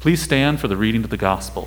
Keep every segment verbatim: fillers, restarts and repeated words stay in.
Please stand for the reading of the gospel.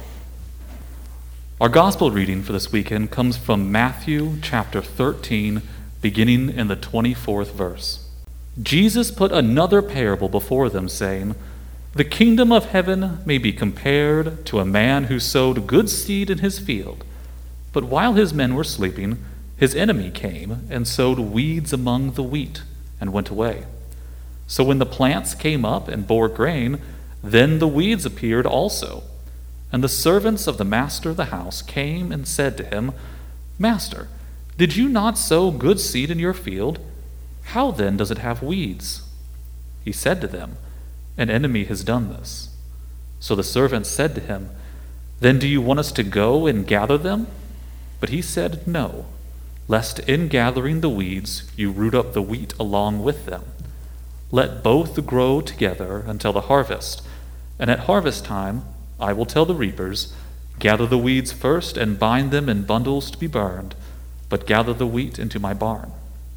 Our gospel reading for this weekend comes from Matthew chapter thirteen, beginning in the twenty-fourth verse. Jesus put another parable before them, saying, "The kingdom of heaven may be compared to a man who sowed good seed in his field. But while his men were sleeping, his enemy came and sowed weeds among the wheat and went away. So when the plants came up and bore grain, then the weeds appeared also. And the servants of the master of the house came and said to him, 'Master, did you not sow good seed in your field? How then does it have weeds?' He said to them, 'An enemy has done this.' So the servants said to him, 'Then do you want us to go and gather them?' But he said, 'No, lest in gathering the weeds you root up the wheat along with them. Let both grow together until the harvest. And at harvest time I will tell the reapers, gather the weeds first and bind them in bundles to be burned, but gather the wheat into my barn.'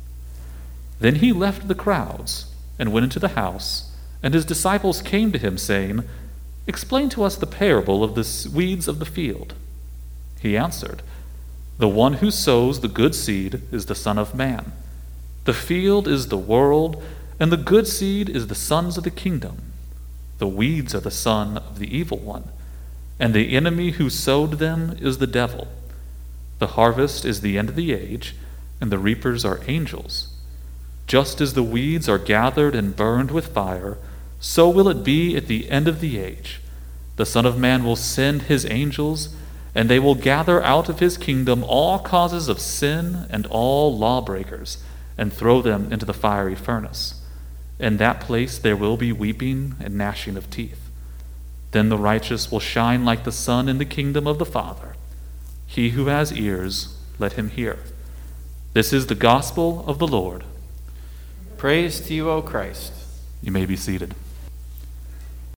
Then he left the crowds and went into the house, and his disciples came to him, saying, 'Explain to us the parable of the weeds of the field.' He answered, 'The one who sows the good seed is the Son of Man. The field is the world, and the good seed is the sons of the kingdom. The weeds are the son of the evil one, and the enemy who sowed them is the devil. The harvest is the end of the age, and the reapers are angels. Just as the weeds are gathered and burned with fire, so will it be at the end of the age. The Son of Man will send his angels, and they will gather out of his kingdom all causes of sin and all lawbreakers, and throw them into the fiery furnace. In that place there will be weeping and gnashing of teeth. Then the righteous will shine like the sun in the kingdom of the Father. He who has ears, let him hear.' This is the gospel of the Lord." Praise to you, O Christ. You may be seated.